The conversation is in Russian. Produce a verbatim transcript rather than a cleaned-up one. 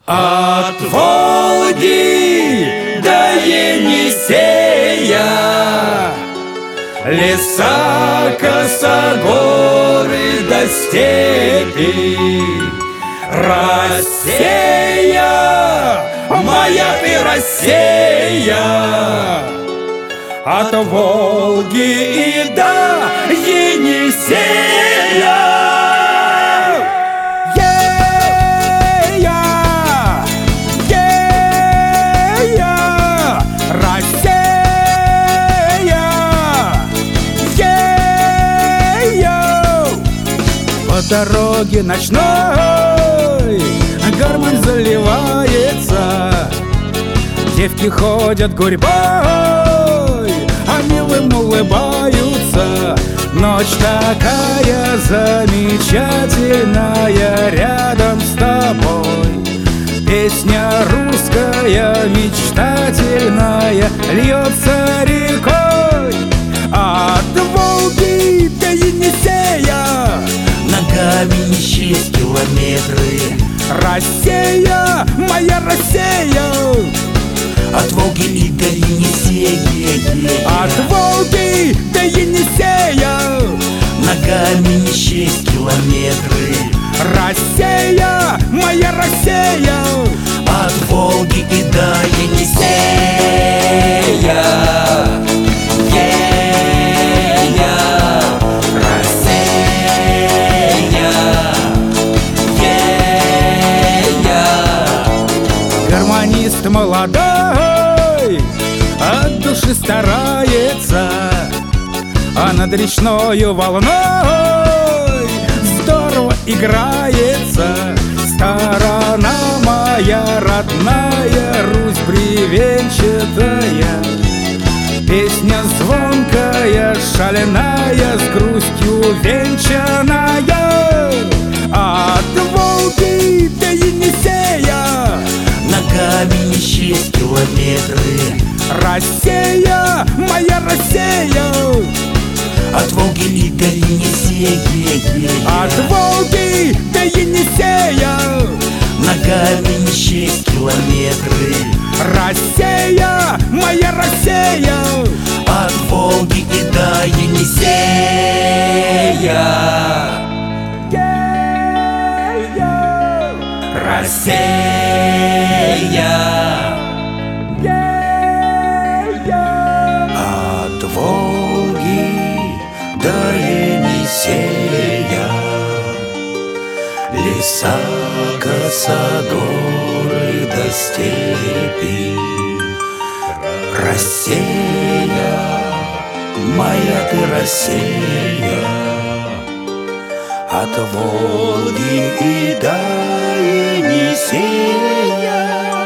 От Волги до Енисея, леса, косогоры до степи. Россия, моя ты Россия, от Волги и до Енисея. По дороге ночной гармонь заливается, девки ходят гурьбой, а милым улыбаются. Ночь такая замечательная рядом с тобой. Песня русская мечтательная льется рекой. От Волги до Енисея ногами не счесть километры. Россия, моя Россия, от Волги и до Енисея. От Волги до Енисея ногами не счесть километры. Россия, моя Россия, от Волги и до Енисея. Гармонист молодой от души старается, а над речною волной здорово играется. Сторона моя родная, Русь бревенчатая, песня звонкая, шаленая, с грустью венчаная. От Волги до Енисея ногами не счесть километры. Россия, моя Россия, от Волги и до Енисея. От Волги до Енисея ногами не счесть километры. Россия, моя Россия, от Волги и до Енисея. Россия, от Волги до Енисея, леса, косогоры до степи. Россия, моя ты Россия, от Волги и до Енисея.